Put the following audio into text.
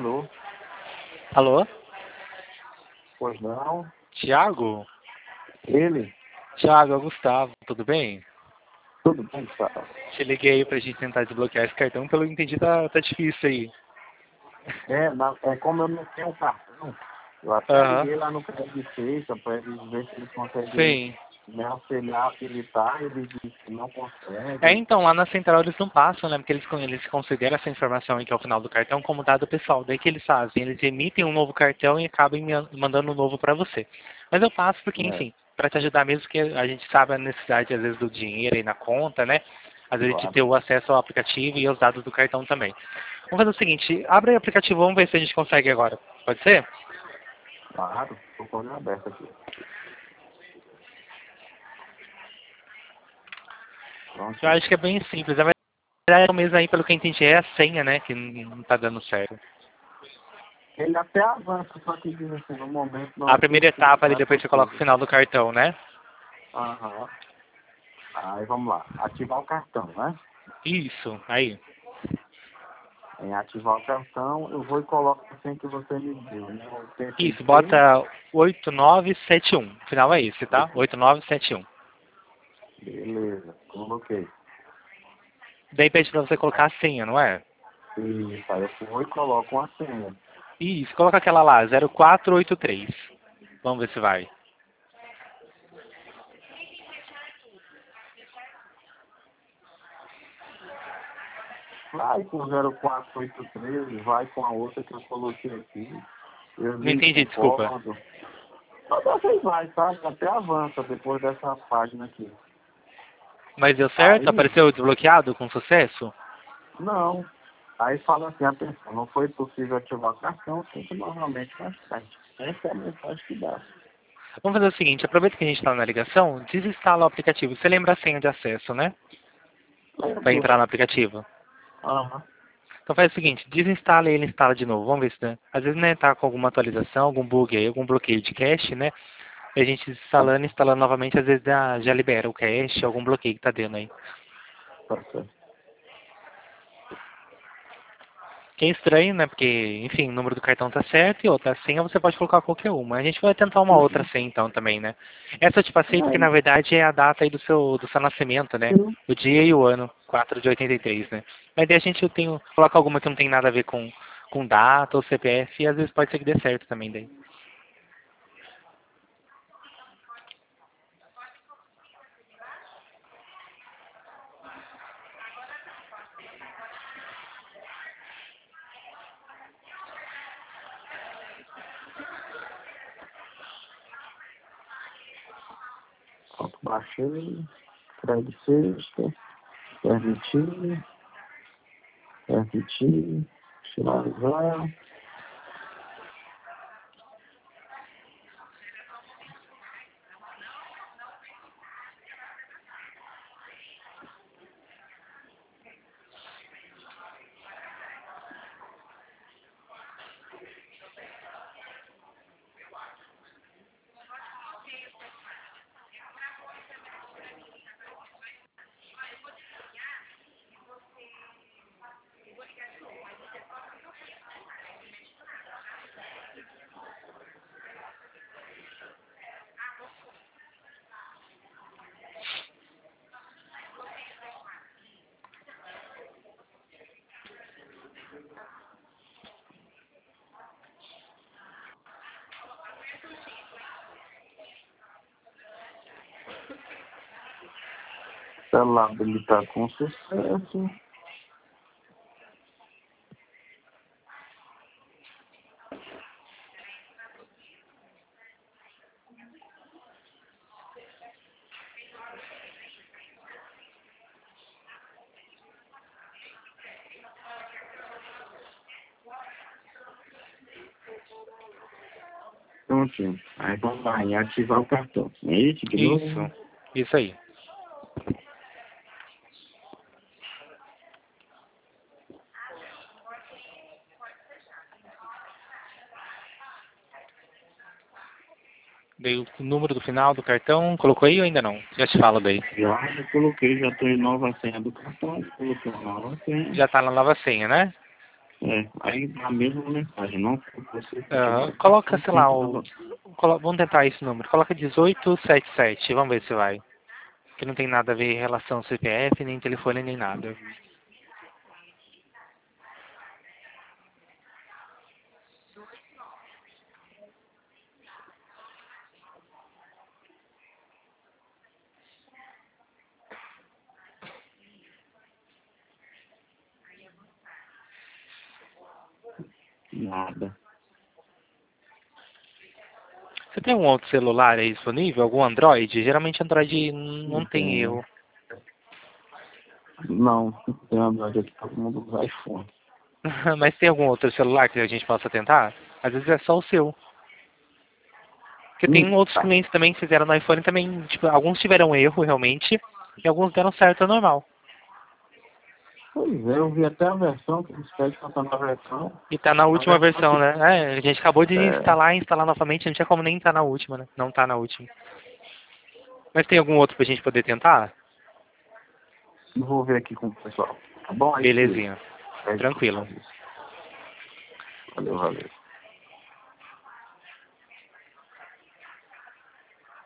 Alô? Alô? Pois não? Tiago? Ele? Tiago, é o Gustavo, tudo bem? Tudo bem, Gustavo? Te liguei aí pra gente tentar desbloquear esse cartão, pelo que entendi tá difícil aí. É como eu não tenho cartão, eu até Aham. liguei lá no crédito de feita para eles verem se eles conseguem Sim. me auxiliar a habilitar, eles dizem que não É, conseguem. então, lá na central eles não passam, né? Porque eles consideram essa informação aí que é o final do cartão como dado pessoal. Daí que eles fazem? Eles emitem um novo cartão e acabam mandando um novo pra você. Mas eu passo porque, É, enfim, pra te ajudar mesmo, que a gente sabe a necessidade, às vezes, do dinheiro aí na conta, né? Às vezes de claro, ter o acesso ao aplicativo e aos dados do cartão também. Vamos fazer o seguinte, abre o aplicativo, vamos ver se a gente consegue agora. Pode ser? claro, estou com o olho aberto aqui. Eu Pronto. acho que é bem simples. Na verdade, é o mesmo aí, pelo que eu entendi, é a senha, né? Que não tá dando certo. Ele até avança, só que diz assim, no momento não A é primeira possível, etapa ali, não é depois você coloca o possível. final do cartão, né? Aham. Aí vamos lá, ativar o cartão, né? Isso, aí. Em ativar o cartão, eu vou e coloco assim que você me deu, né? Isso, 86, bota 8971. O final é esse, tá? 8, 8971. beleza, coloquei. Daí pede pra você colocar a senha, não é? Isso, aí eu vou e coloco uma senha. Isso, coloca aquela lá, 0483. Vamos ver se vai. Vai com 0483, vai com a outra que eu coloquei aqui. Eu Não me entendi, desculpa. concordo. Mas você vai, sabe? Até avança depois dessa página aqui. Mas deu certo? Aí, Apareceu desbloqueado com sucesso? não. Aí fala assim, atenção, não foi possível ativar o cartão, tente novamente mais tarde. Essa é a mensagem que dá. Vamos fazer o seguinte, aproveita que a gente está na ligação, desinstala o aplicativo. Você lembra a senha de acesso, né? Para Lembro. entrar no aplicativo. Aham. Então faz o seguinte, desinstala e ele instala de novo. Vamos ver se, né? Às vezes, né, tá com alguma atualização, algum bug aí, algum bloqueio de cache, né? E a gente instalando e instalando novamente, às vezes já libera o cache, algum bloqueio que tá dando aí. Tá certo. Que é estranho, né? Porque, enfim, o número do cartão tá certo e outra, a senha você pode colocar qualquer uma. A gente vai tentar uma outra Uhum. senha então também, né? Essa eu te passei porque na É, verdade é a data aí do seu nascimento, né? O dia e o ano, 4 de 83, né? Mas daí a gente coloca alguma que não tem nada a ver com data ou CPF e às vezes pode ser que dê certo também daí. pronto, baixei. Crédito sexta. Permitir. Permitir. Finalizar. Celular habilitar com sucesso. Prontinho. Aí vamos lá, em ativar o cartão. É isso de novo? Isso aí. Daí o número do final do cartão, colocou aí ou ainda não? Já te falo daí. Já coloquei, já estou em nova senha do cartão. Coloquei uma nova senha. Já tá na nova senha, né? Aí na mesma mensagem, não foi você. Coloca, sei lá, vamos tentar esse número. Coloca 1877, vamos ver se vai. Que não tem nada a ver em relação CPF, nem telefone, nem nada. Nada. Você tem um outro celular aí disponível? Algum Android? Geralmente Android não tem erro. Não, tem Android aqui, todo mundo usa iPhone. Mas tem algum outro celular que a gente possa tentar? Às vezes é só o seu. Porque tem outros Tá. clientes também que fizeram no iPhone também, tipo, alguns tiveram erro realmente, e alguns deram certo, é normal. Pois é, eu vi até a versão que eles pedem pra estar na versão. E tá na última versão, né? A gente acabou de É, instalar novamente, não tinha como nem estar na última, né? Não tá na última. Mas tem algum outro pra gente poder tentar? vou ver aqui com o pessoal. Tá bom? Aí você Belezinha. pede pra Tranquilo. fazer isso. Valeu, valeu.